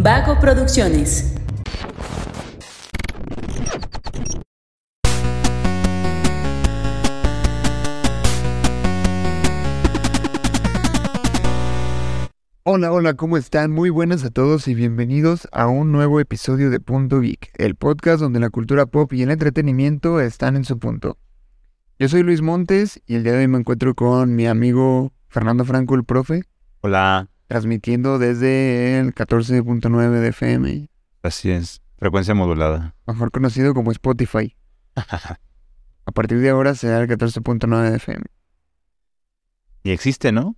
Vago Producciones. Hola, ¿cómo están? Muy buenas a todos y bienvenidos a un nuevo episodio de Punto Geek, el podcast donde la cultura pop y el entretenimiento están en su punto. Yo soy Luis Montes y el día de hoy me encuentro con mi amigo Fernando Franco, el profe. Hola. Transmitiendo desde el 14.9 de FM. Así es, frecuencia modulada. Mejor conocido como Spotify. A partir de ahora será el 14.9 de FM. Y existe, ¿no?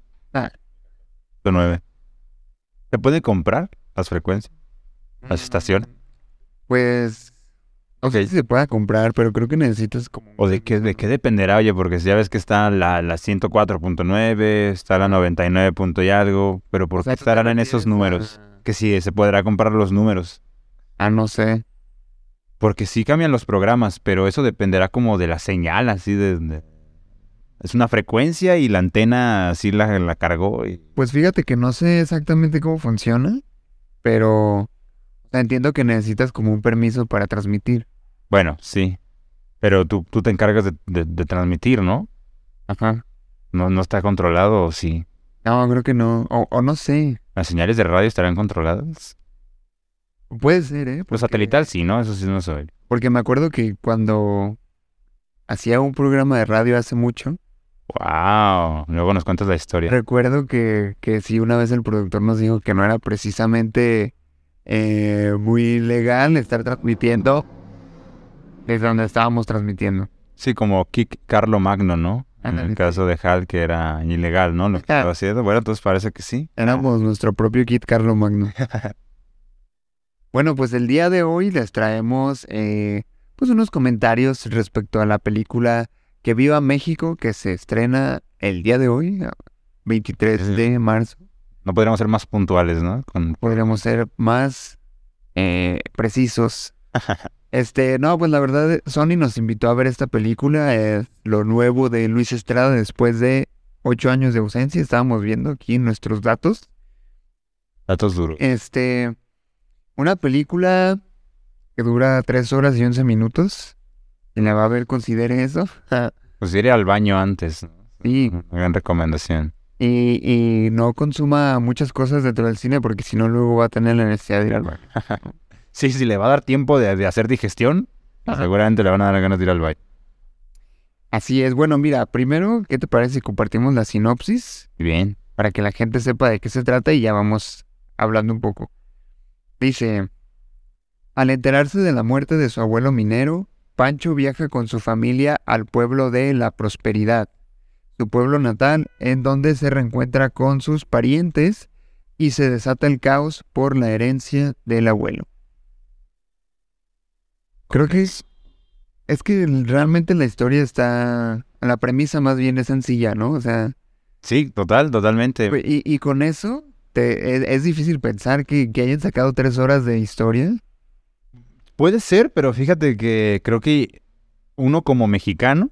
9. ¿Se puede comprar las frecuencias? ¿Las estaciones? Pues... no sé si se pueda comprar, pero creo que necesitas como... ¿O de qué dependerá? Oye, porque ya ves que está la 104.9, está la 99 punto y algo, pero ¿por qué estarán en esos números? Que sí, se podrá comprar los números. No sé. Porque sí cambian los programas, pero eso dependerá como de la señal, así de... Es una frecuencia y la antena así la cargó. Pues fíjate que no sé exactamente cómo funciona, pero... o sea, entiendo que necesitas como un permiso para transmitir. Bueno, sí. Pero tú te encargas de transmitir, ¿no? Ajá. ¿No está controlado o sí? No, creo que no. O no sé. ¿Las señales de radio estarán controladas? Puede ser, ¿eh? Lo satelital sí, ¿no? Eso sí no soy. Porque me acuerdo que cuando hacía un programa de radio hace mucho... ¡Wow! Luego nos cuentas la historia. Recuerdo que sí, una vez el productor nos dijo que no era precisamente muy legal estar transmitiendo desde donde estábamos transmitiendo. Sí, como Kik Carlo Magno, ¿no? En el caso de Hal, que era ilegal, ¿no? Lo que estaba haciendo. Bueno, entonces parece que sí. Éramos nuestro propio Kit Carlo Magno. Bueno, pues el día de hoy les traemos pues unos comentarios respecto a la película Que Viva México, que se estrena el día de hoy, 23 de marzo. No podríamos ser más puntuales, ¿no? Podríamos ser más precisos. No, pues la verdad, Sony nos invitó a ver esta película, lo nuevo de Luis Estrada después de 8 años de ausencia. Estábamos viendo aquí nuestros datos. Datos duros. Una película que dura 3 horas y 11 minutos. ¿Quién la va a ver? Considere eso. Pues iré al baño antes, ¿no? Sí. Una gran recomendación. Y no consuma muchas cosas dentro del cine porque si no luego va a tener la necesidad de ir al baño. Sí, si le va a dar tiempo de hacer digestión, seguramente le van a dar ganas de ir al baño. Así es. Bueno, mira, primero, ¿qué te parece si compartimos la sinopsis? Bien. Para que la gente sepa de qué se trata y ya vamos hablando un poco. Dice, al enterarse de la muerte de su abuelo minero, Pancho viaja con su familia al pueblo de La Prosperidad, su pueblo natal, en donde se reencuentra con sus parientes y se desata el caos por la herencia del abuelo. Creo que es que realmente la historia está... La premisa más bien es sencilla, ¿no? O sea... Sí, totalmente. Y con eso es difícil pensar que hayan sacado 3 horas de historia. Puede ser, pero fíjate que creo que uno como mexicano,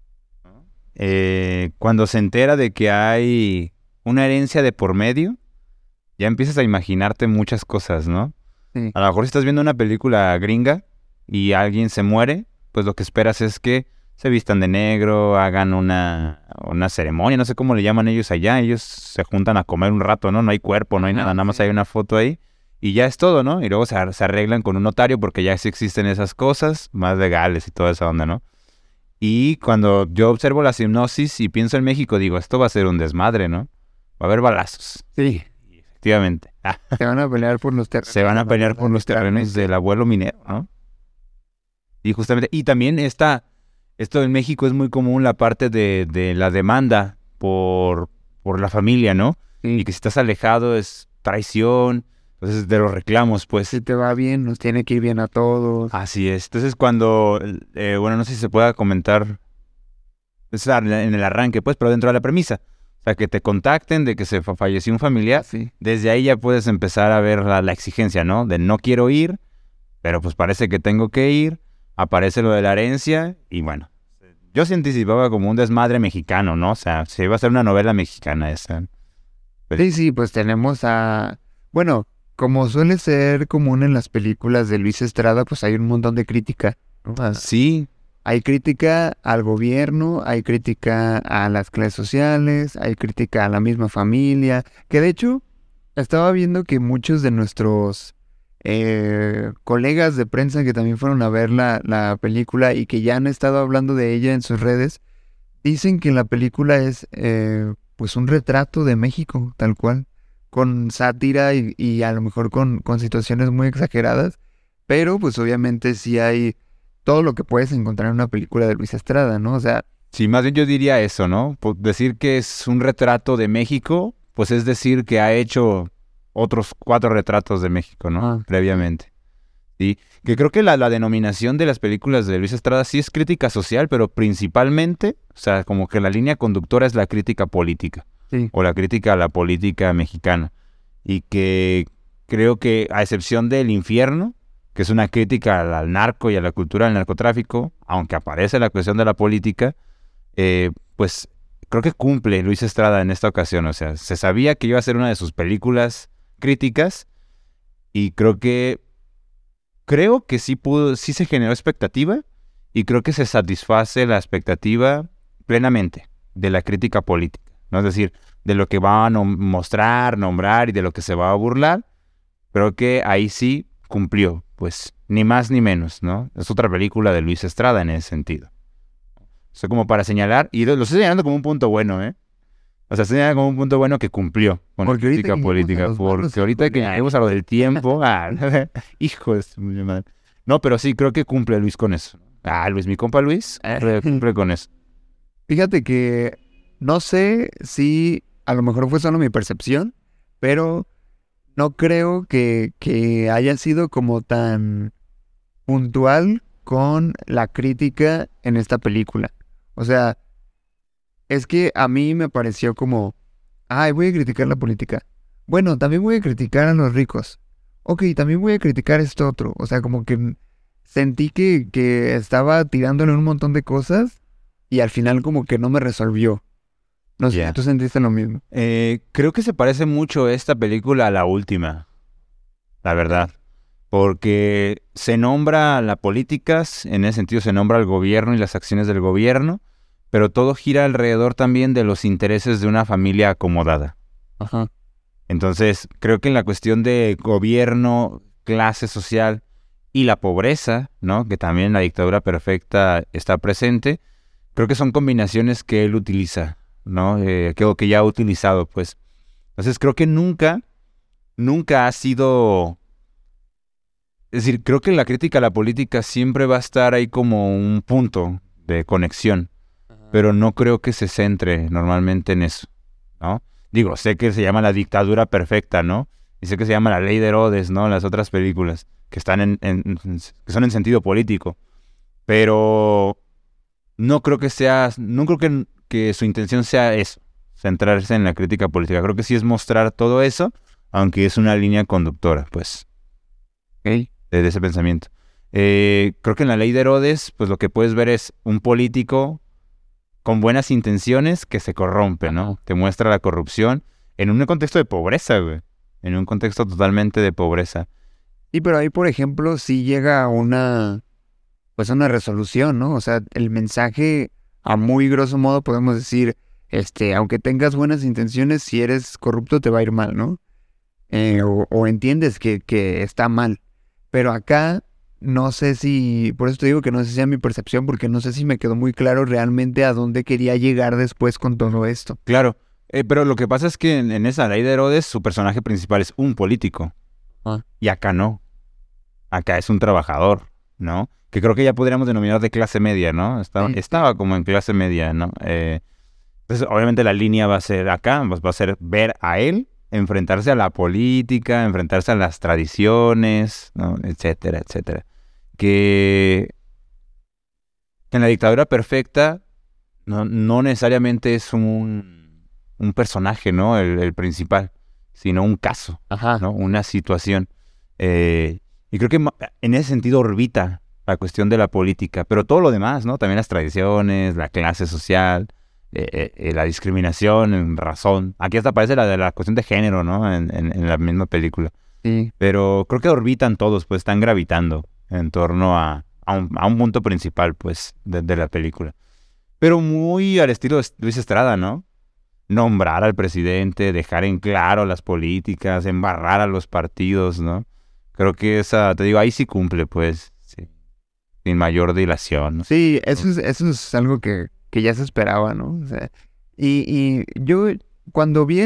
cuando se entera de que hay una herencia de por medio, ya empiezas a imaginarte muchas cosas, ¿no? Sí. A lo mejor si estás viendo una película gringa y alguien se muere, pues lo que esperas es que se vistan de negro, hagan una ceremonia, no sé cómo le llaman ellos allá, ellos se juntan a comer un rato, ¿no? No hay cuerpo, no hay nada más hay una foto ahí y ya es todo, ¿no? Y luego se arreglan con un notario porque ya sí existen esas cosas más legales y toda esa onda, ¿no? Y cuando yo observo la sinopsis y pienso en México, digo, esto va a ser un desmadre, ¿no? Va a haber balazos. Sí. Y efectivamente. Se van a pelear por los terrenos. Se van a pelear por los terrenos del abuelo minero, ¿no? Y justamente, y también esto en México es muy común la parte de la demanda por la familia, ¿no? Sí. Y que si estás alejado es traición, entonces de los reclamos, pues. Si te va bien, nos tiene que ir bien a todos. Así es. Entonces cuando, bueno, no sé si se pueda comentar en el arranque, pues, pero dentro de la premisa. O sea, que te contacten de que se falleció un familiar. Sí. Desde ahí ya puedes empezar a ver la exigencia, ¿no? De no quiero ir, pero pues parece que tengo que ir. Aparece lo de la herencia y bueno, yo se anticipaba como un desmadre mexicano, ¿no? O sea, se iba a hacer una novela mexicana esa. Sí, pues tenemos a... Bueno, como suele ser común en las películas de Luis Estrada, pues hay un montón de crítica, ¿no? Sí, Hay crítica al gobierno, hay crítica a las clases sociales, hay crítica a la misma familia, que de hecho estaba viendo que muchos de nuestros colegas de prensa que también fueron a ver la película y que ya han estado hablando de ella en sus redes, dicen que la película es pues un retrato de México, tal cual, con sátira y a lo mejor con situaciones muy exageradas, pero pues obviamente sí hay todo lo que puedes encontrar en una película de Luis Estrada, ¿no? O sea, sí, más bien yo diría eso, ¿no? Decir que es un retrato de México, pues es decir que ha hecho otros 4 retratos de México, ¿no? ah, Previamente. Sí, que creo que la denominación de las películas de Luis Estrada sí es crítica social, pero principalmente, o sea, como que la línea conductora es la crítica política sí, o la crítica a la política mexicana. Y que creo que a excepción del Infierno, que es una crítica al narco y a la cultura del narcotráfico, aunque aparece la cuestión de la política, pues creo que cumple Luis Estrada en esta ocasión. O sea, se sabía que iba a ser una de sus películas críticas y creo que sí pudo, sí se generó expectativa y creo que se satisface la expectativa plenamente de la crítica política, ¿no? Es decir, de lo que va a mostrar, nombrar y de lo que se va a burlar, creo que ahí sí cumplió, pues, ni más ni menos, ¿no? Es otra película de Luis Estrada en ese sentido. O sea, como para señalar, y lo estoy señalando como un punto bueno, ¿eh? O sea, estoy señalando como un punto bueno que cumplió con la porque ahorita crítica que lleguemos a política, los malos, porque ahorita que híjole. lleguemos a lo del tiempo, hijo de su madre. No, pero sí, creo que cumple Luis con eso. Luis, mi compa Luis, cumple con eso. Fíjate que no sé si a lo mejor fue solo mi percepción, pero no creo que haya sido como tan puntual con la crítica en esta película. O sea, es que a mí me pareció como, ay, voy a criticar la política. Bueno, también voy a criticar a los ricos. Ok, también voy a criticar esto otro. O sea, como que sentí que estaba tirándole un montón de cosas y al final como que no me resolvió. No sé si Ya. tú sentiste lo mismo. Creo que se parece mucho esta película a la última, la verdad. Porque se nombra la política, en ese sentido se nombra el gobierno y las acciones del gobierno, pero todo gira alrededor también de los intereses de una familia acomodada. Ajá. Entonces, creo que en la cuestión de gobierno, clase social y la pobreza, ¿no? Que también en la dictadura perfecta está presente, creo que son combinaciones que él utiliza, ¿no? Que ya ha utilizado, pues. Entonces, creo que nunca ha sido... Es decir, creo que la crítica a la política siempre va a estar ahí como un punto de conexión, pero no creo que se centre normalmente en eso, ¿no? Digo, sé que se llama La dictadura perfecta, ¿no? Y sé que se llama La ley de Herodes, ¿no? Las otras películas que están que son en sentido político, pero no creo que su intención sea eso, centrarse en la crítica política. Creo que sí es mostrar todo eso, aunque es una línea conductora, pues, Ok. de ese pensamiento. Creo que en La ley de Herodes, pues lo que puedes ver es un político con buenas intenciones que se corrompe, ¿no? Ajá. Te muestra la corrupción en un contexto de pobreza, güey. En un contexto totalmente de pobreza. Y pero ahí, por ejemplo, sí llega a pues una resolución, ¿no? O sea, el mensaje, a muy grosso modo, podemos decir, aunque tengas buenas intenciones, si eres corrupto te va a ir mal, ¿no? O entiendes que está mal. Pero acá, no sé si, por eso te digo que no sé si sea mi percepción, porque no sé si me quedó muy claro realmente a dónde quería llegar después con todo esto. Claro, pero lo que pasa es que en esa ley de Herodes su personaje principal es un político. Ah. Y acá no. Acá es un trabajador, ¿no? Que creo que ya podríamos denominar de clase media, ¿no? Sí. Estaba como en clase media, ¿no? Entonces, obviamente la línea va a ser acá, pues va a ser ver a él, enfrentarse a la política, enfrentarse a las tradiciones, ¿no? Etcétera, etcétera. Que en la dictadura perfecta no necesariamente es un personaje, ¿no? El principal, sino un caso, Ajá. ¿no? Una situación. Y creo que en ese sentido orbita la cuestión de la política, pero todo lo demás, ¿no? También las tradiciones, la clase social, la discriminación en razón. Aquí hasta aparece la de la cuestión de género, ¿no? En la misma película. Sí, Pero creo que orbitan todos, pues están gravitando en torno a un punto principal, pues, de la película. Pero muy al estilo de Luis Estrada, ¿no? Nombrar al presidente, dejar en claro las políticas, embarrar a los partidos, ¿no? Creo que esa, te digo, ahí sí cumple, pues, sí, sin mayor dilación, ¿no? sí, eso es algo que ya se esperaba, ¿no? O sea, y yo cuando vi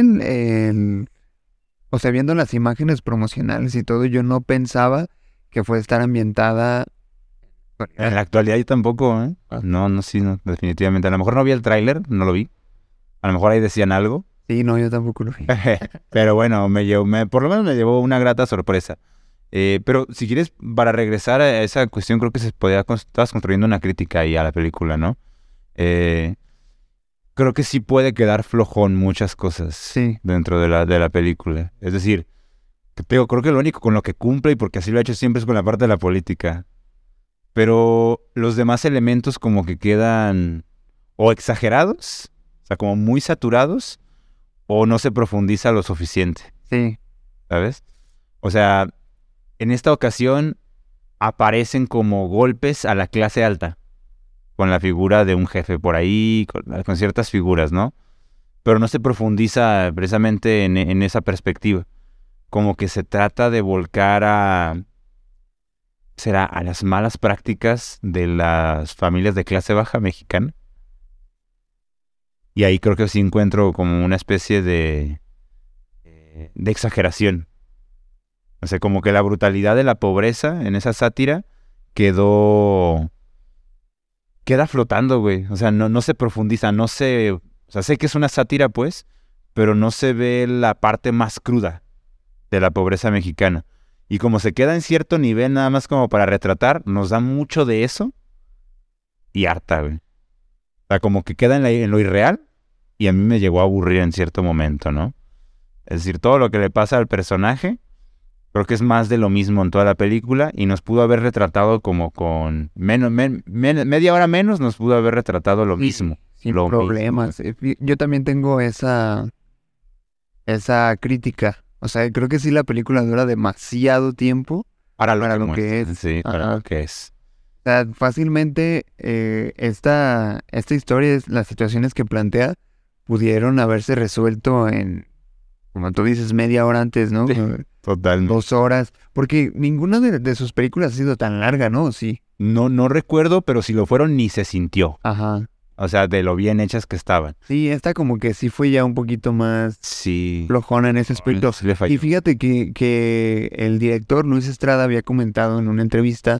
o sea, viendo las imágenes promocionales y todo, yo no pensaba que fuera a estar ambientada. En la actualidad yo tampoco, ¿eh? Ah. No, no, sí, no, definitivamente. A lo mejor no vi el tráiler, no lo vi. A lo mejor ahí decían algo. Sí, no, yo tampoco lo vi. Pero bueno, por lo menos me llevó una grata sorpresa. Pero si quieres, para regresar a esa cuestión, creo que estabas construyendo una crítica ahí a la película, ¿no? Eh, Creo que sí puede quedar flojón muchas cosas Sí, dentro de la película. Es decir, que te digo, creo que lo único con lo que cumple, y porque así lo ha hecho siempre, es con la parte de la política. Pero los demás elementos como que quedan o exagerados, o sea, como muy saturados, o no se profundiza lo suficiente, sí, ¿sabes? O sea, en esta ocasión aparecen como golpes a la clase alta, con la figura de un jefe por ahí, con ciertas figuras, ¿no? Pero no se profundiza precisamente en esa perspectiva. Como que se trata de volcar será a las malas prácticas de las familias de clase baja mexicana. Y ahí creo que sí encuentro como una especie de exageración. O sea, como que la brutalidad de la pobreza en esa sátira queda flotando, güey. O sea, no se profundiza, no se... O sea, sé que es una sátira, pues, pero no se ve la parte más cruda de la pobreza mexicana. Y como se queda en cierto nivel nada más como para retratar, nos da mucho de eso y harta, güey. O sea, como que queda en lo irreal y a mí me llegó a aburrir en cierto momento, ¿no? Es decir, todo lo que le pasa al personaje, creo que es más de lo mismo en toda la película y nos pudo haber retratado como con media hora menos, nos pudo haber retratado lo mismo. sin Lo problemas. Yo también tengo esa crítica. O sea, creo que sí la película dura demasiado tiempo Para para lo que muestra, es. sí, para Ajá. lo que es. O sea, fácilmente esta historia, las situaciones que plantea, pudieron haberse resuelto en, como tú dices, media hora antes, ¿no? Sí, totalmente. 2 horas. Porque ninguna de sus películas ha sido tan larga, ¿no? Sí. No recuerdo, pero si lo fueron ni se sintió. Ajá. O sea, de lo bien hechas que estaban. Sí, esta como que sí fue ya un poquito más Sí. flojona en ese aspecto. Sí le falló. Y fíjate que el director Luis Estrada había comentado en una entrevista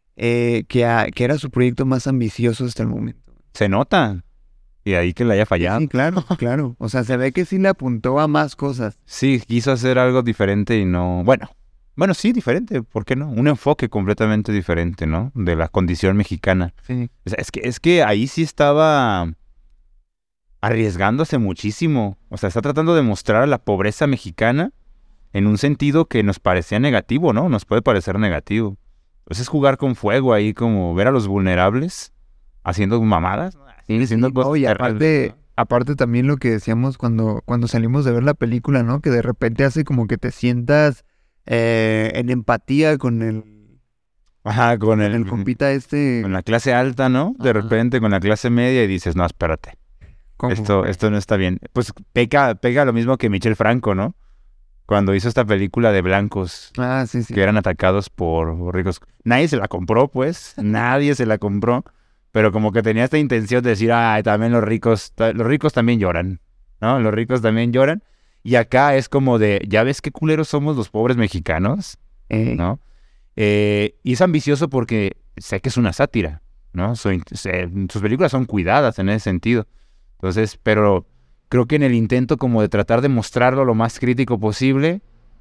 que era su proyecto más ambicioso hasta el momento. Se nota. Y ahí que le haya fallado. Sí, claro, claro. O sea, se ve que sí le apuntó a más cosas. Sí, quiso hacer algo diferente y no... Bueno, sí, diferente, ¿por qué no? Un enfoque completamente diferente, ¿no? De la condición mexicana. Sí. O sea, es que ahí sí estaba arriesgándose muchísimo. O sea, está tratando de mostrar a la pobreza mexicana en un sentido que nos parecía negativo, ¿no? Nos puede parecer negativo. Pues es jugar con fuego ahí, como ver a los vulnerables haciendo mamadas. Sí, Haciendo cosas y terribles, ¿no? aparte también lo que decíamos cuando salimos de ver la película, ¿no? Que de repente hace como que te sientas en empatía con Ajá, con el compita con la clase alta, ¿no? De Ajá. repente con la clase media y dices, no, espérate, como- esto no está bien. Pues pega lo mismo que Michel Franco, ¿no? Cuando hizo esta película de blancos Ah, sí, sí. que eran atacados por ricos. Nadie se la compró, pues, nadie se la compró, pero como que tenía esta intención de decir, ay, también los ricos también lloran, ¿no? Los ricos también lloran. Y acá es como de, ¿ya ves qué culeros somos los pobres mexicanos? ¿No? Y es ambicioso porque sé que es una sátira, ¿no? Sus películas son cuidadas en ese sentido. Entonces, pero creo que en el intento como de tratar de mostrarlo lo más crítico posible,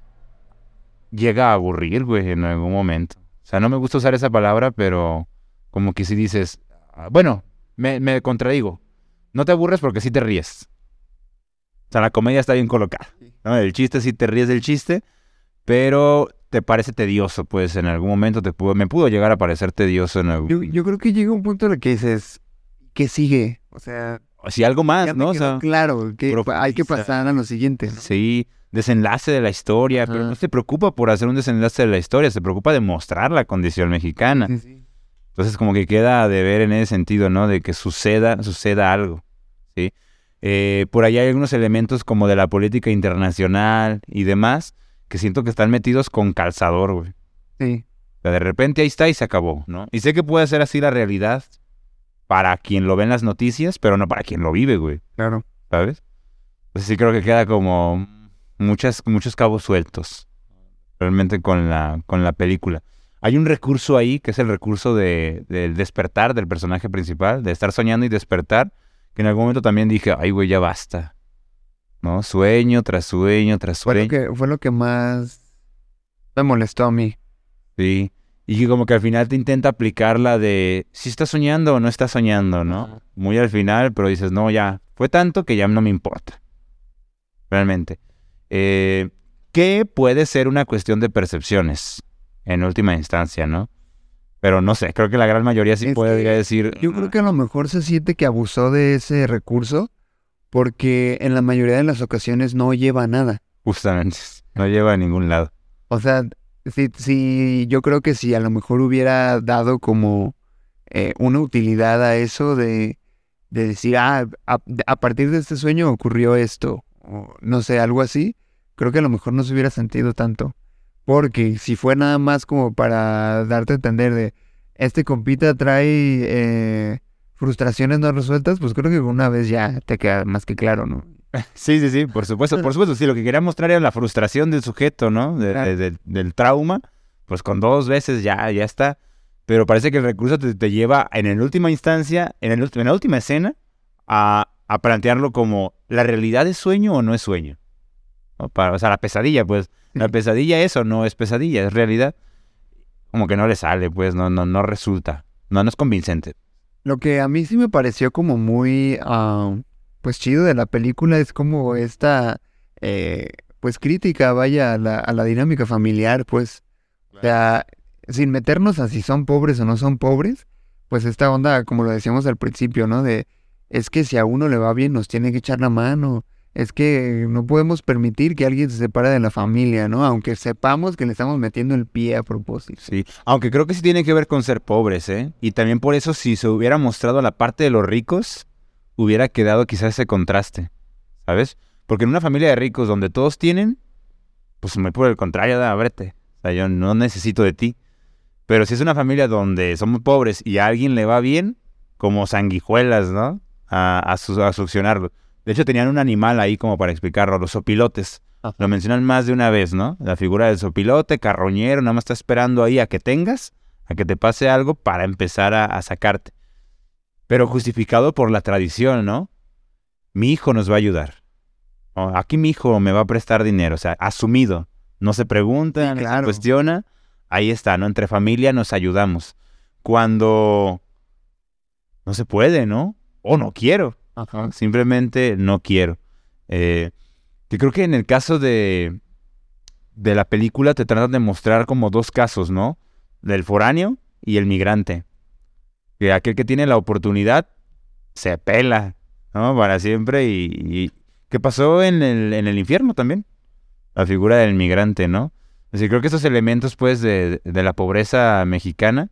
llega a aburrir, güey, en algún momento. O sea, no me gusta usar esa palabra, pero como que si dices, bueno, me contradigo. No te aburres porque sí te ríes. O sea, la comedia está bien colocada, ¿no? El chiste sí te ríes del chiste, pero te parece tedioso, pues en algún momento me pudo llegar a parecer tedioso en algún... Yo creo que llega un punto en el que dices, ¿qué sigue? O sea, si algo más, Ya ¿no? me O quedó sea, claro que hay que profundiza. pasar a lo siguiente, ¿no? Sí, desenlace de la historia, pero Ajá. no se preocupa por hacer un desenlace de la historia, se preocupa de mostrar la condición mexicana. Sí, sí. Entonces como que queda de ver en ese sentido, ¿no? De que suceda algo, ¿sí? Por ahí hay algunos elementos como de la política internacional y demás que siento que están metidos con calzador, güey. Sí, O sea, de repente ahí está y se acabó, ¿no? Y sé que puede ser así la realidad para quien lo ve en las noticias, pero no para quien lo vive, güey, claro. ¿sabes? Entonces sí creo que queda como muchos cabos sueltos realmente con la película. Hay un recurso ahí, que es el recurso del despertar del personaje principal, de estar soñando y despertar, que en algún momento también dije, ay, güey, ya basta, ¿no? Sueño tras sueño tras sueño. Fue lo que más me molestó a mí. Sí. Y que como que al final te intenta aplicar la de si estás soñando o no estás soñando, ¿no? Ajá. Muy al final, pero dices, no, ya, fue tanto que ya no me importa, realmente. Que puede ser una cuestión de percepciones, en última instancia, ¿no? Pero no sé, creo que la gran mayoría sí Es podría que decir, yo creo que a lo mejor se siente que abusó de ese recurso porque en la mayoría de las ocasiones no lleva a nada. justamente, no lleva a ningún lado. O sea, si yo creo que si a lo mejor hubiera dado como una utilidad a eso de decir, a partir de este sueño ocurrió esto, o no sé, algo así, creo que a lo mejor no se hubiera sentido tanto. Porque si fue nada más como para darte a entender de, este compita trae frustraciones no resueltas, pues creo que una vez ya te queda más que claro, ¿no? Sí, por supuesto, sí, lo que quería mostrar era la frustración del sujeto, ¿no? Claro. Del trauma, pues con 2 veces ya está. Pero parece que el recurso te lleva en última instancia, en la última escena, a plantearlo como, ¿la realidad es sueño o no es sueño? ¿No? O sea, la pesadilla, pues, la Sí. pesadilla es o no es pesadilla, es realidad. Como que no le sale, pues, no resulta, no es convincente. Lo que a mí sí me pareció como muy, pues chido de la película es como esta, pues crítica, vaya, a la dinámica familiar, pues. O sea, sin meternos a si son pobres o no son pobres, pues esta onda, como lo decíamos al principio, ¿no? De, es que si a uno le va bien, nos tiene que echar la mano. Es que no podemos permitir que alguien se separe de la familia, ¿no? Aunque sepamos que le estamos metiendo el pie a propósito. Sí, aunque creo que sí tiene que ver con ser pobres, ¿eh? Y también por eso si se hubiera mostrado la parte de los ricos, hubiera quedado quizás ese contraste, ¿sabes? Porque en una familia de ricos donde todos tienen, pues muy por el contrario, ábrete. O sea, yo no necesito de ti. Pero si es una familia donde somos pobres y a alguien le va bien, como sanguijuelas, ¿no? A succionarlo. De hecho, tenían un animal ahí como para explicarlo, los sopilotes. Lo mencionan más de una vez, ¿no? La figura del sopilote, carroñero, nada más está esperando ahí a que te pase algo para empezar a sacarte. Pero justificado por la tradición, ¿no? Mi hijo nos va a ayudar. O, aquí mi hijo me va a prestar dinero, o sea, asumido. No se pregunta, Sí, no se claro. cuestiona. Ahí está, ¿no? Entre familia nos ayudamos. Cuando no se puede, ¿no? O no quiero. Ajá. Simplemente no quiero. Que creo que en el caso de la película te tratan de mostrar como dos casos, ¿no? Del foráneo y el migrante. Que aquel que tiene la oportunidad se pela, ¿no? Para siempre y ¿qué pasó en el infierno también? La figura del migrante, ¿no? Así creo que esos elementos, pues, de la pobreza mexicana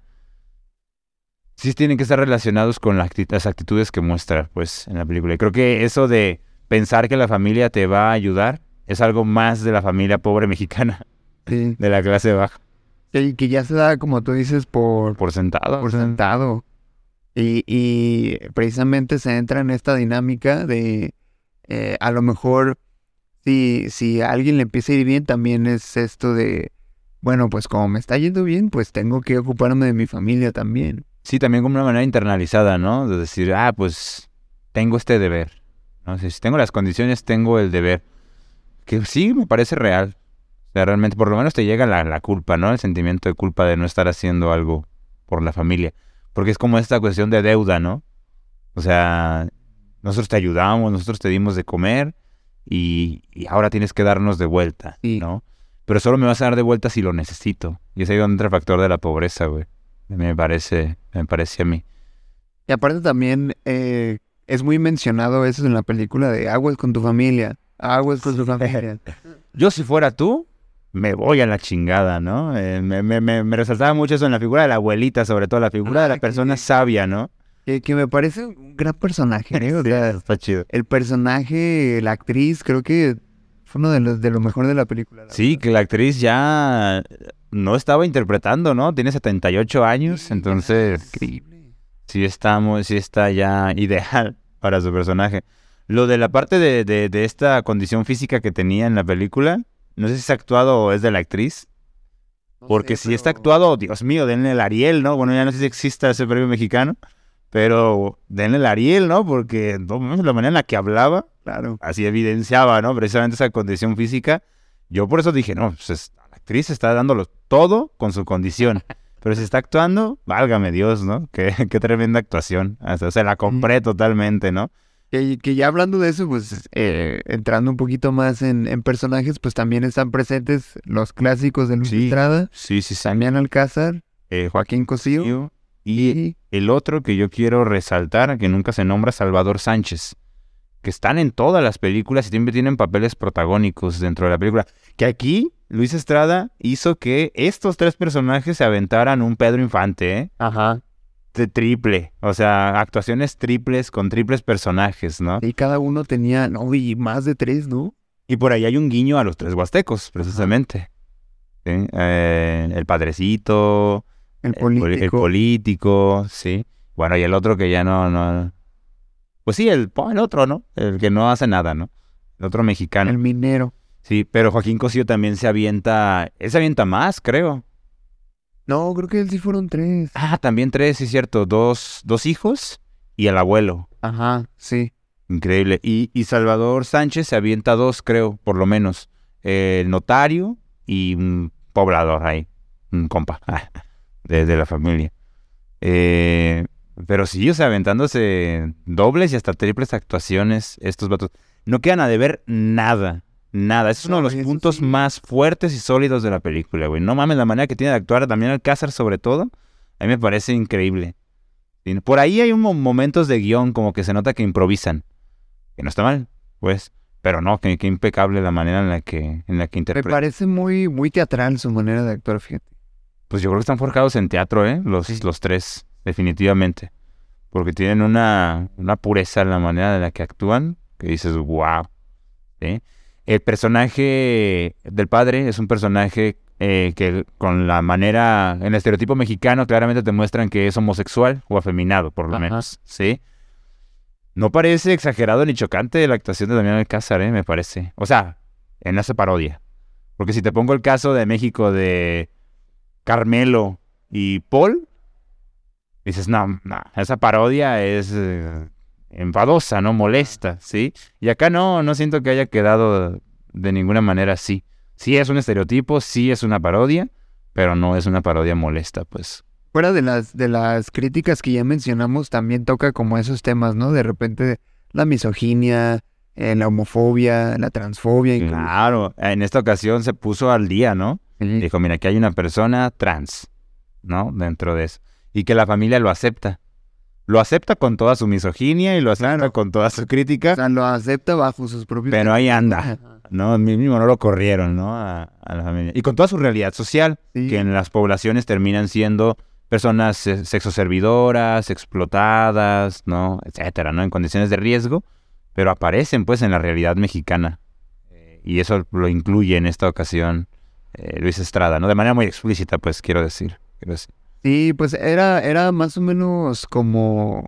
sí tienen que estar relacionados con las actitudes que muestra, pues, en la película. Y creo que eso de pensar que la familia te va a ayudar es algo más de la familia pobre mexicana, Sí. de la clase baja, Que ya se da, como tú dices, por sentado. por sentado. Y precisamente se entra en esta dinámica de, a lo mejor, si a alguien le empieza a ir bien, también es esto de, bueno, pues como me está yendo bien, pues tengo que ocuparme de mi familia también. Sí, también como una manera internalizada, ¿no? De decir, pues, tengo este deber, ¿no? Si tengo las condiciones, tengo el deber. Que sí, me parece real. O sea, realmente, por lo menos te llega la culpa, ¿no? El sentimiento de culpa de no estar haciendo algo por la familia. Porque es como esta cuestión de deuda, ¿no? O sea, nosotros te ayudamos, nosotros te dimos de comer y ahora tienes que darnos de vuelta, Sí. ¿no? Pero solo me vas a dar de vuelta si lo necesito. Y es ahí donde entra el factor de la pobreza, güey. Me parece a mí. Y aparte también, es muy mencionado eso en la película de aguas con tu familia, aguas con tu familia. Yo si fuera tú, me voy a la chingada, ¿no? Me resaltaba mucho eso en la figura de la abuelita, sobre todo la figura de la persona sabia, ¿no? Que me parece un gran personaje, ¿eh? O sea, Está chido. el personaje, la actriz, creo que fue uno de lo mejor de la película. Sí, que la actriz ya no estaba interpretando, ¿no? Tiene 78 años, entonces Increíble. sí está ya ideal para su personaje. Lo de la parte de esta condición física que tenía en la película, no sé si es actuado o es de la actriz, porque si está actuado, Dios mío, denle el Ariel, ¿no? Bueno, ya no sé si exista ese premio mexicano, pero denle el Ariel, ¿no? Porque no, la manera en la que hablaba, Claro. así evidenciaba, ¿no? Precisamente esa condición física. Yo por eso dije, no, pues la actriz está dándolo todo con su condición. Pero si está actuando, válgame Dios, ¿no? Qué tremenda actuación. O sea, la compré totalmente, ¿no? Que ya hablando de eso, pues entrando un poquito más en personajes, pues también están presentes los clásicos de Luis Sí, Estrada, sí. Damián Alcázar, Joaquín Cosío Y el otro que yo quiero resaltar, que nunca se nombra, Salvador Sánchez, que están en todas las películas y siempre tienen papeles protagónicos dentro de la película. Que aquí Luis Estrada hizo que estos tres personajes se aventaran un Pedro Infante, ¿eh? Ajá. De triple, o sea, actuaciones triples con triples personajes, ¿no? Y cada uno tenía, no, y más de 3, ¿no? Y por ahí hay un guiño a los tres huastecos, precisamente. ¿Sí? El padrecito, El el político. político, sí. Bueno, y el otro que ya no... Pues sí, el otro, ¿no? El que no hace nada, ¿no? El otro mexicano. El minero. Sí, pero Joaquín Cosío también se avienta... Él se avienta más, creo. No, creo que él sí fueron 3. Ah, también tres, sí, cierto. Dos hijos y el abuelo. Ajá, sí. Increíble. Y Salvador Sánchez se avienta 2, creo, por lo menos. El notario y un poblador ahí. Un compa de la familia. Pero sí, o sea, aventándose dobles y hasta triples actuaciones estos vatos. No quedan a deber nada. Nada. Ese es uno de los puntos más fuertes y sólidos de la película, güey. No mames, la manera que tiene de actuar también Alcázar, sobre todo, a mí me parece increíble. Por ahí hay momentos de guión como que se nota que improvisan. Que no está mal, pues. Pero no, que impecable la manera en la que Me interpreta. parece muy, muy teatral su manera de actuar, fíjate. Pues yo creo que están forjados en teatro, ¿eh? Los tres, definitivamente. Porque tienen una pureza en la manera en la que actúan que dices, wow. ¿Sí? El personaje del padre es un personaje que con la manera, en el estereotipo mexicano, claramente te muestran que es homosexual o afeminado, por lo menos, ¿sí? No parece exagerado ni chocante la actuación de Damián Alcázar, me parece. O sea, en esa parodia. Porque si te pongo el caso de México de Carmelo y Paul, dices, no, esa parodia es enfadosa, ¿no? Molesta, ¿sí? Y acá no siento que haya quedado de ninguna manera así. Sí es un estereotipo, sí es una parodia, pero no es una parodia molesta, pues. Fuera de las críticas que ya mencionamos, también toca como esos temas, ¿no? De repente la misoginia, la homofobia, la transfobia. Incluso. Claro, en esta ocasión se puso al día, ¿no? Sí. Dijo, mira, aquí hay una persona trans, ¿no? Dentro de eso. Y que la familia lo acepta. Lo acepta con toda su misoginia y lo acepta con toda su crítica. O sea, lo acepta bajo sus propios... Pero ahí anda, ¿no? Mismo no lo corrieron, ¿no? A la familia. Y con toda su realidad social, Sí. que en las poblaciones terminan siendo personas sexoservidoras, explotadas, ¿no? Etcétera, ¿no? En condiciones de riesgo, pero aparecen, pues, en la realidad mexicana. Y eso lo incluye en esta ocasión Luis Estrada, ¿no? De manera muy explícita, pues, quiero decir. Sí, pues era más o menos como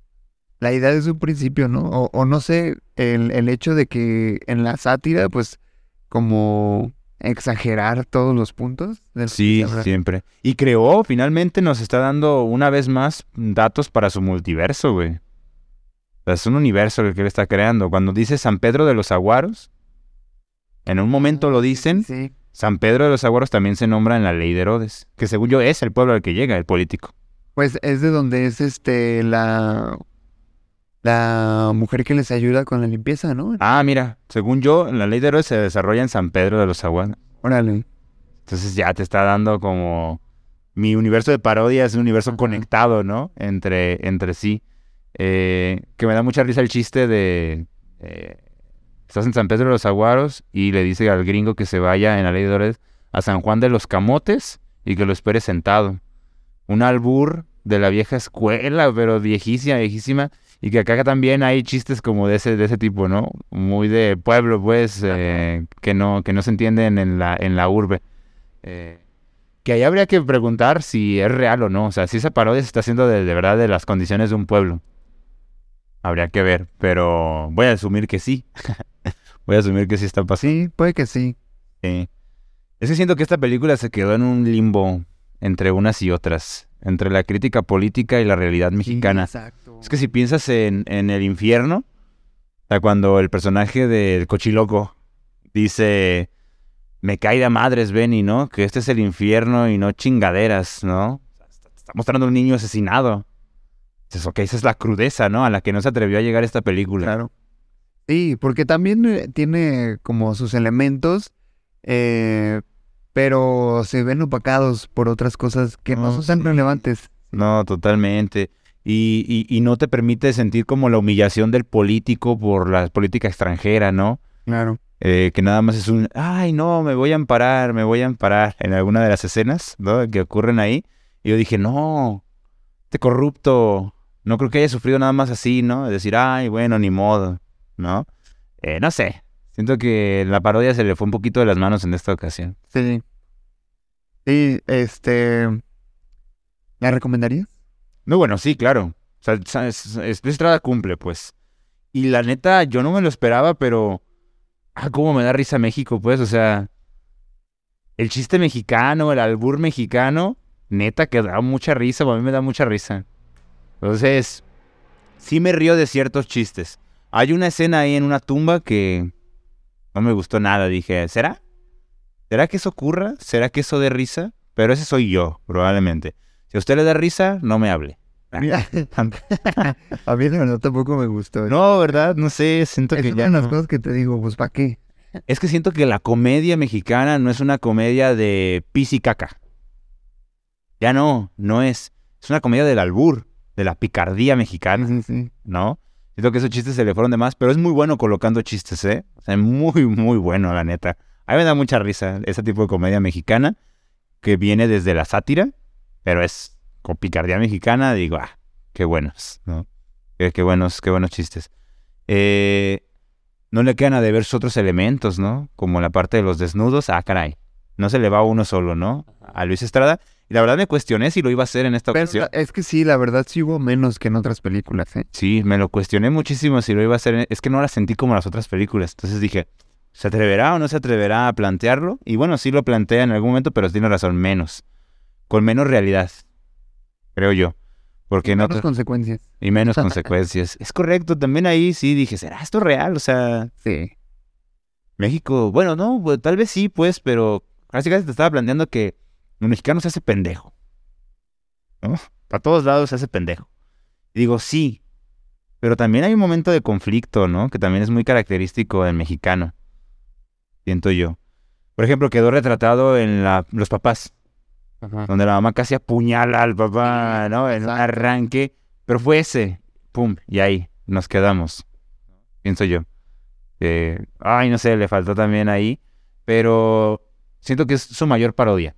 la idea de su principio, ¿no? O no sé, el hecho de que en la sátira, pues, como exagerar todos los puntos. Sí, siempre. Y creó, finalmente nos está dando una vez más datos para su multiverso, güey. O sea, es un universo el que él está creando. Cuando dice San Pedro de los Aguaros, en un momento lo dicen, Sí. San Pedro de los Aguaros también se nombra en la ley de Herodes, que según yo es el pueblo al que llega, el político. Pues es de donde es la mujer que les ayuda con la limpieza, ¿no? Ah, mira, según yo, la ley de Herodes se desarrolla en San Pedro de los Aguaros. Órale. Entonces ya te está dando como... Mi universo de parodia es un universo conectado, ¿no? Entre sí. Que me da mucha risa el chiste de... estás en San Pedro de los Aguaros y le dice al gringo que se vaya en la Ley de Herodes a San Juan de los Camotes y que lo espere sentado. Un albur de la vieja escuela, pero viejísima, viejísima. Y que acá también hay chistes como de ese tipo, ¿no? Muy de pueblo, pues, que no se entienden en la urbe. Que ahí habría que preguntar si es real o no. O sea, si esa parodia se está haciendo de verdad de las condiciones de un pueblo. Habría que ver, pero voy a asumir que sí. Voy a asumir que sí está pasando. Sí, puede que sí. Es que siento que esta película se quedó en un limbo entre unas y otras. Entre la crítica política y la realidad mexicana. Sí, exacto. Es que si piensas en el infierno, o sea, cuando el personaje del cochiloco dice, me cae de madres, Benny, ¿no? Que este es el infierno y no chingaderas, ¿no? Está mostrando a un niño asesinado. Entonces, ok, esa es la crudeza, ¿no? A la que no se atrevió a llegar esta película. Claro. Sí, porque también tiene como sus elementos, pero se ven opacados por otras cosas que no son tan relevantes. No, totalmente. Y no te permite sentir como la humillación del político por la política extranjera, ¿no? Claro. Que nada más es un, ay, no, me voy a amparar en alguna de las escenas, ¿no? Que ocurren ahí. Y yo dije, no, este corrupto, no creo que haya sufrido nada más así, ¿no? Es decir, ay, bueno, ni modo, ¿no? No sé, siento que la parodia se le fue un poquito de las manos en esta ocasión. Sí. Sí, ¿la recomendarías? No, bueno, sí, claro. O sea, Estrada cumple, pues. Y la neta, yo no me lo esperaba, pero... cómo me da risa México, pues. O sea, el chiste mexicano, el albur mexicano, neta que da mucha risa, a mí me da mucha risa. Entonces, sí me río de ciertos chistes. Hay una escena ahí en una tumba que no me gustó nada. Dije, ¿será? ¿Será que eso ocurra? ¿Será que eso dé risa? Pero ese soy yo, probablemente. Si a usted le da risa, no me hable. Mira, a mí la verdad tampoco me gustó. No, ¿verdad? No sé, siento Es que una ya de las no. cosas que te digo, pues ¿para qué? Es que siento que la comedia mexicana no es una comedia de pis y caca. Ya no es. Es una comedia del albur, de la picardía mexicana, Sí. ¿no? Siento que esos chistes se le fueron de más, pero es muy bueno colocando chistes, ¿eh? O sea, muy, muy bueno, la neta. A mí me da mucha risa ese tipo de comedia mexicana que viene desde la sátira, pero es con picardía mexicana, digo, qué buenos, ¿no? Qué buenos chistes. No le quedan a deber otros elementos, ¿no? Como la parte de los desnudos, caray. No se le va a uno solo, ¿no? A Luis Estrada. Y la verdad me cuestioné si lo iba a hacer en esta ocasión. Es que sí, la verdad sí hubo menos que en otras películas, ¿eh? Sí, me lo cuestioné muchísimo si lo iba a hacer. Es que no la sentí como las otras películas. Entonces dije, ¿se atreverá o no se atreverá a plantearlo? Y bueno, sí lo plantea en algún momento, pero tiene razón, menos. Con menos realidad, creo yo. Porque no Menos consecuencias. y menos consecuencias. Es correcto, también ahí sí dije, ¿será esto real? O sea, Sí. México, bueno, no, pues, tal vez sí, pues, pero casi te estaba planteando que el mexicano se hace pendejo, ¿no? Para todos lados se hace pendejo. Y digo, sí, pero también hay un momento de conflicto, ¿no? Que también es muy característico del mexicano, siento yo. Por ejemplo, quedó retratado en Los Papás, Ajá. donde la mamá casi apuñala al papá, ¿no? En un arranque, pero fue ese, pum, y ahí nos quedamos, pienso yo. No sé, le faltó también ahí, pero siento que es su mayor parodia.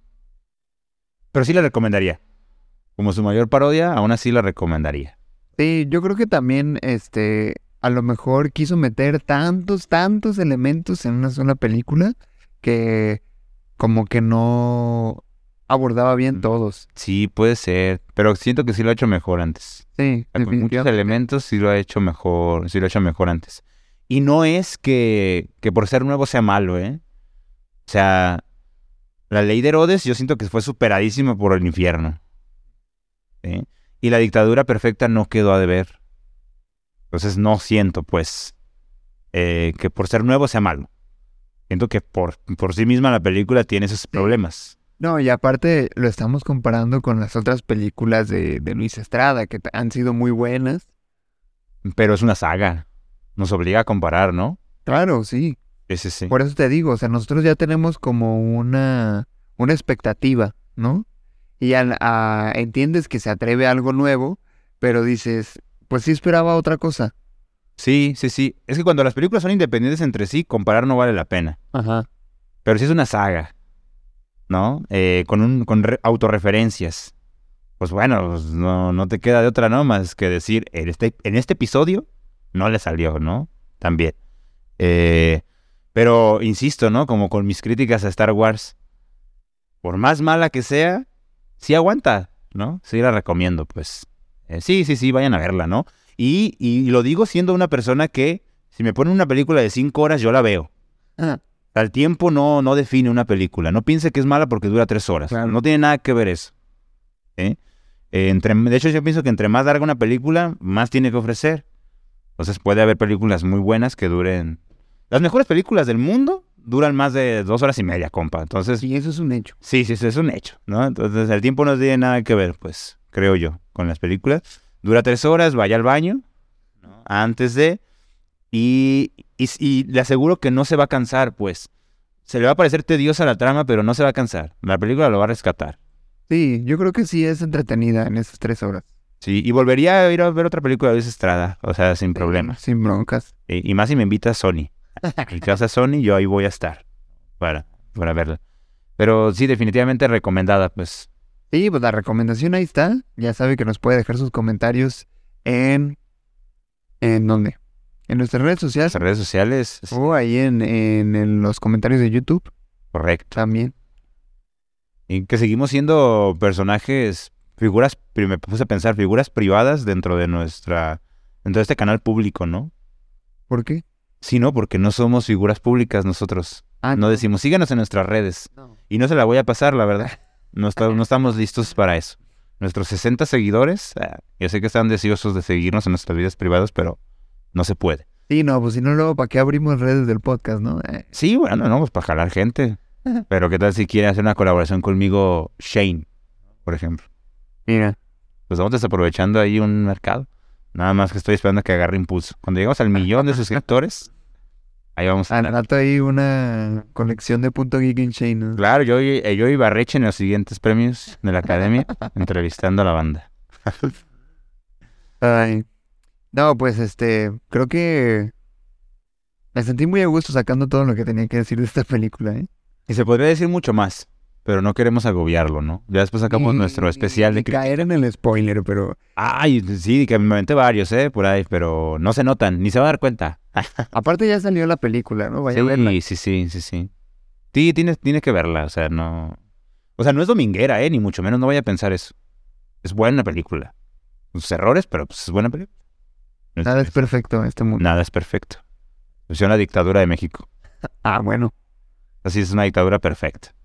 Pero sí la recomendaría. Como su mayor parodia, aún así la recomendaría. Sí, yo creo que también, a lo mejor quiso meter tantos elementos en una sola película que como que no abordaba bien todos. Sí, puede ser, pero siento que sí lo ha hecho mejor antes. Sí, Con muchos definitivamente. elementos sí lo ha hecho mejor, sí lo ha hecho mejor antes. Y no es que por ser nuevo sea malo, ¿eh? O sea, la ley de Herodes yo siento que fue superadísima por el infierno. ¿Sí? Y la dictadura perfecta no quedó a deber. Entonces no siento, pues, que por ser nuevo sea malo. Siento que por sí misma la película tiene esos problemas. No, y aparte lo estamos comparando con las otras películas de Luis Estrada, que han sido muy buenas. Pero es una saga. Nos obliga a comparar, ¿no? Claro, sí. Sí. Por eso te digo, o sea, nosotros ya tenemos como una expectativa, ¿no? Y entiendes que se atreve a algo nuevo, pero dices, pues sí esperaba otra cosa. Sí. Es que cuando las películas son independientes entre sí, comparar no vale la pena. Ajá. Pero si es una saga, ¿no? Con autorreferencias. Pues bueno, pues no te queda de otra, ¿no? Más que decir, en este episodio no le salió, ¿no? También. Pero insisto, ¿no? Como con mis críticas a Star Wars, por más mala que sea, sí aguanta, ¿no? Sí la recomiendo, pues. Sí, vayan a verla, ¿no? Y lo digo siendo una persona que, si me ponen una película de 5 horas, yo la veo. Ajá. El tiempo no define una película. No piense que es mala porque dura 3 horas. Claro. No tiene nada que ver eso. De hecho, yo pienso que entre más larga una película, más tiene que ofrecer. Entonces puede haber películas muy buenas que duren... Las mejores películas del mundo duran más de 2 horas y media, compa. Entonces, Sí, eso es un hecho. sí, es un hecho, ¿no? Entonces el tiempo no tiene nada que ver, pues, creo yo, con las películas. Dura 3 horas, vaya al baño, ¿no? Antes de... Y le aseguro que no se va a cansar, pues. Se le va a parecer tediosa la trama, pero no se va a cansar. La película lo va a rescatar. Sí, yo creo que sí es entretenida en esas 3 horas. Sí, y volvería a ir a ver otra película de Luis Estrada, o sea, sin problemas. Sin broncas. Y más si me invita a Sony. En casa Sony, yo ahí voy a estar para verla. Pero sí, definitivamente recomendada, pues. Sí, pues la recomendación ahí está. Ya sabe que nos puede dejar sus comentarios ¿en dónde? En nuestras redes sociales. Las redes sociales, O ahí en los comentarios de YouTube correcto. también. Y que seguimos siendo personajes, figuras, me puse a pensar, figuras privadas dentro de este canal público, ¿no? ¿Por qué? Sí, no, porque no somos figuras públicas nosotros. Ah, No decimos, síganos en nuestras redes. No. Y no se la voy a pasar, la verdad. No estamos listos para eso. Nuestros 60 seguidores, yo sé que están deseosos de seguirnos en nuestras vidas privadas, pero no se puede. Sí, no, pues si no, luego, ¿para qué abrimos redes del podcast, no? Sí, bueno, no, pues para jalar gente. Pero ¿qué tal si quiere hacer una colaboración conmigo Shane, por ejemplo? Mira. Pues estamos desaprovechando ahí un mercado. Nada más que estoy esperando a que agarre impulso. Cuando lleguemos al 1,000,000 de suscriptores, ahí vamos a... Al rato ahí una colección de Punto Geek en Shane, ¿no? Claro, yo y Barreche en los siguientes premios de la academia, entrevistando a la banda. Ay. No, pues creo que me sentí muy a gusto sacando todo lo que tenía que decir de esta película, ¿eh? Y se podría decir mucho más, pero no queremos agobiarlo, ¿no? Ya después sacamos Y- nuestro especial de y caer en el spoiler, pero Ay, sí, que me aventé varios, por ahí, pero no se notan, ni se va a dar cuenta. aparte ya salió la película, ¿no? Vaya a verla. Sí. Sí, tienes que verla, o sea, no... O sea, no es dominguera, ni mucho menos, no vaya a pensar eso. Es buena película. Sus errores, pero pues es buena película. Nada es perfecto en este mundo. Nada es perfecto. Es una dictadura de México. Ah, bueno. Así es una dictadura perfecta.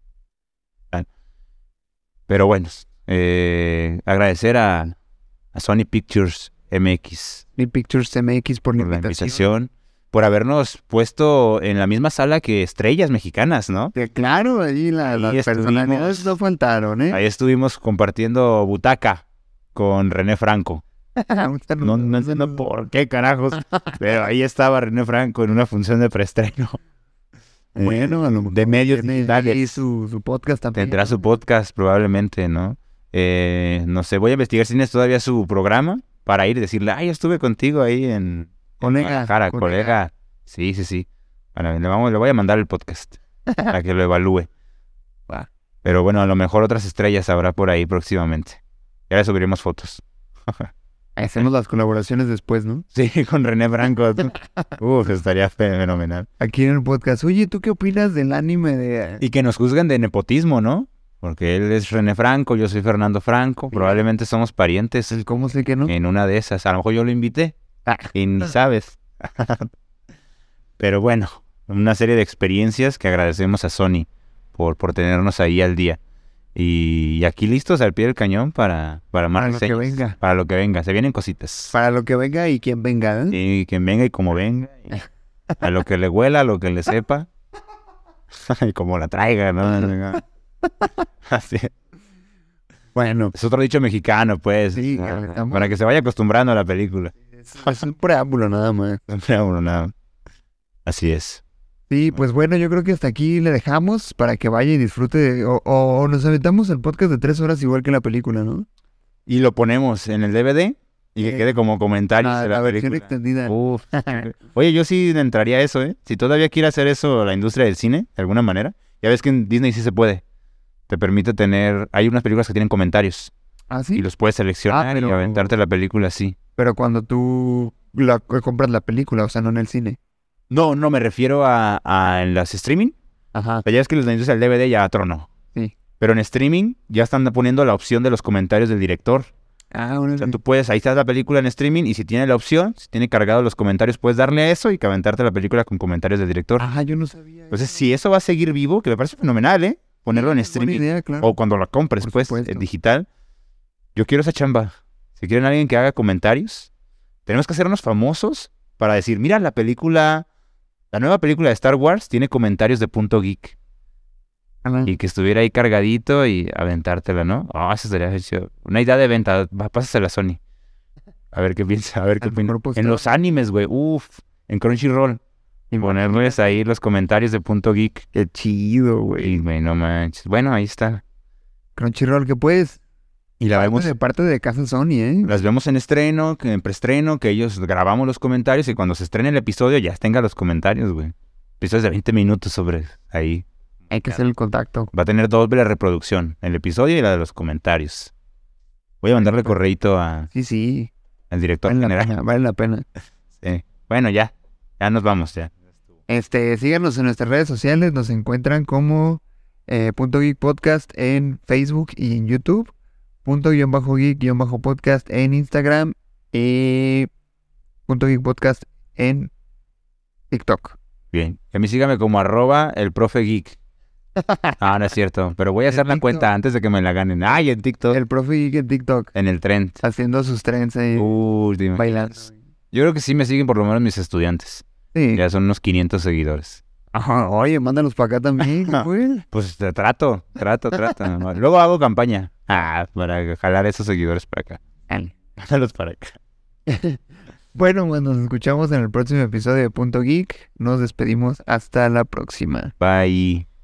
Pero bueno, agradecer a Sony Pictures MX Ni Pictures MX por la por la invitación. invitación, por habernos puesto en la misma sala que estrellas mexicanas, ¿no? Sí, claro, ahí las Ahí personalidades no faltaron, ¿eh? Ahí estuvimos compartiendo butaca con René Franco. Un saludo, No un entiendo saludo. por qué carajos, pero ahí estaba René Franco en una función de preestreno. Bueno, a lo mejor de medios tiene digitales. ahí su podcast también. Tendrá ¿no? su podcast probablemente, ¿no? No sé, voy a investigar si tiene todavía su programa para ir y decirle, ay, estuve contigo ahí en Colega, Guadalajara, colega. Sí. Bueno, le voy a mandar el podcast para que lo evalúe. Va. Pero bueno, a lo mejor otras estrellas habrá por ahí próximamente. Ya le subiremos fotos. Hacemos las colaboraciones después, ¿no? Sí, con René Franco. Estaría fenomenal. Aquí en el podcast. Oye, ¿tú qué opinas del anime de...? Y que nos juzguen de nepotismo, ¿no? Porque él es René Franco, yo soy Fernando Franco. Probablemente somos parientes ¿Cómo sé que no? en una de esas. A lo mejor yo lo invité y ni sabes. Pero bueno, una serie de experiencias que agradecemos a Sony por tenernos ahí al día. Y aquí listos al pie del cañón para más lo que reseñas. venga. Para lo que venga. Se vienen cositas. Para lo que venga y quien venga, ¿eh? Y quien venga y como venga. Y a lo que le huela, a lo que le sepa. Y como la traiga, ¿no? Así. Bueno, Es otro dicho mexicano, pues. Sí, Para que se vaya acostumbrando a la película. es un preámbulo nada más. Así es. Sí, pues bueno, yo creo que hasta aquí le dejamos para que vaya y disfrute. O nos aventamos el podcast de 3 horas igual que la película, ¿no? Y lo ponemos en el DVD Y que quede como comentarios de la la versión película. extendida. Uf. Oye, yo sí entraría a eso, ¿eh? Si todavía quiere hacer eso la industria del cine, de alguna manera. Ya ves que en Disney sí se puede. Te permite tener... Hay unas películas que tienen comentarios. ¿Ah, Y sí? los puedes seleccionar pero- y aventarte la película así. Pero cuando tú compras la película, o sea, no en el cine. No, me refiero a en las streaming. Ajá. O sea, ya es que la industria del DVD ya tronó. Sí. Pero en streaming ya están poniendo la opción de los comentarios del director. Ah, O sea, tú puedes, ahí está la película en streaming y si tiene la opción, si tiene cargado los comentarios, puedes darle a eso y que aventarte la película con comentarios del director. Ajá, yo no sabía. Entonces, si eso va a seguir vivo, que me parece fenomenal, ¿eh? Ponerlo en Es buena streaming idea, claro. o cuando la compres, Por pues, supuesto. en digital. Yo quiero esa chamba. Si quieren alguien que haga comentarios, tenemos que hacernos famosos para decir, mira, la nueva película de Star Wars tiene comentarios de Punto Geek. Ajá. Y que estuviera ahí cargadito y aventártela, ¿no? Eso sería chido. Una idea de venta, pásasela a Sony. A ver qué piensa, a ver qué Al opina. mejor postor. En los animes, güey, en Crunchyroll. Y ponerles ahí los comentarios de Punto Geek. Qué chido, Y, güey. güey, no manches. Bueno, ahí está. Crunchyroll, que puedes. Y la vemos, De parte de Casa Sony, ¿eh? las vemos en estreno, en preestreno, que ellos grabamos los comentarios y cuando se estrene el episodio ya tenga los comentarios, güey. Episodios de 20 minutos sobre ahí. Hay que hacer el contacto. Va a tener doble reproducción, el episodio y la de los comentarios. Voy a mandarle correíto al Sí. director Vale la general. pena, vale la pena. Sí. Bueno, ya nos vamos, ya. Síganos en nuestras redes sociales. Nos encuentran como Punto Geek Podcast en Facebook y en YouTube. Punto_geek_podcast en Instagram. Y Punto Geek Podcast en TikTok. Bien. Y a mí sígame como @elprofegeek. No es cierto. Pero voy a hacer En la TikTok. cuenta antes de que me la ganen. Ay, en TikTok. El profe Geek en TikTok. En el trend. Haciendo sus trends ahí. Dime. Bailando. Yo creo que sí me siguen por lo menos mis estudiantes. Sí. Ya son unos 500 seguidores. Ajá, oye, mándanos para acá también, güey. Pues trato. Luego hago campaña. Para jalar esos seguidores para acá. Mándalos para acá. Bueno, pues nos escuchamos en el próximo episodio de Punto Geek. Nos despedimos hasta la próxima. Bye.